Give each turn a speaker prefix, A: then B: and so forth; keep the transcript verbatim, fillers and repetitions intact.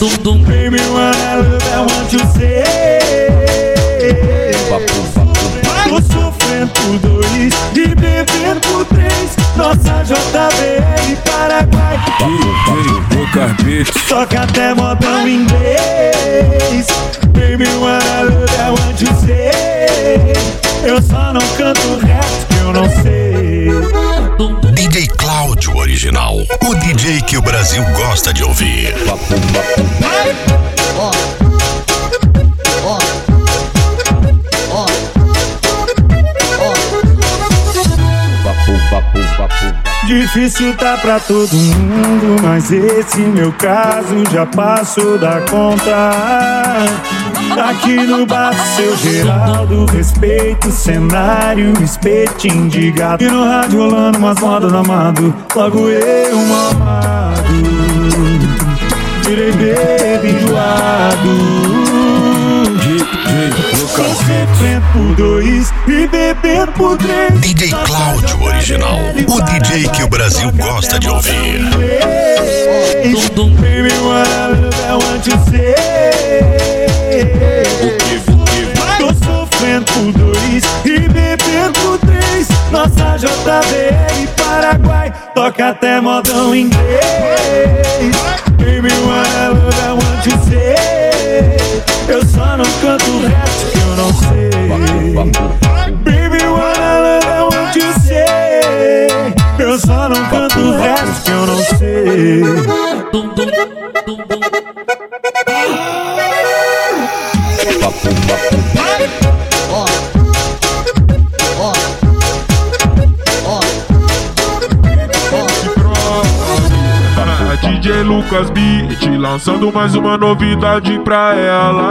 A: Baby, when I love, I want you say. Tô sofrendo por dois e bebendo por três. Nossa J B L Paraguai.
B: Lucas Beats.
A: Toca até modão inglês. Baby, when I love, I want you say. Eu só não canto rap que eu não sei.
C: D J Cláudio Original, o D J que o Brasil gosta de ouvir.
D: Ó, ó, ó,
A: Difícil tá pra todo mundo, mas esse meu caso já passou da conta. Aqui no bar, seu Geraldo, respeito o cenário, espetinho de gato. E no rádio rolando umas modas amado, logo eu mamado. Virei bebê enjoado. Tô sofrendo por dois e bebendo por três.
C: D J Cláudio Original, o D J que o Brasil gosta de ouvir.
A: Baby, when I love, I want you say. Tô sofrendo por dois e bebendo por três. Nossa J B L Paraguai, toca até modão inglês. Baby, when I love, I want you say. Eu só não canto rap que eu não sei. Baby, when I love, I want you say. Eu só não canto rap que eu não sei.
D: ó, ó, ó,
B: D J Lucas Beat lançando mais uma novidade pra ela.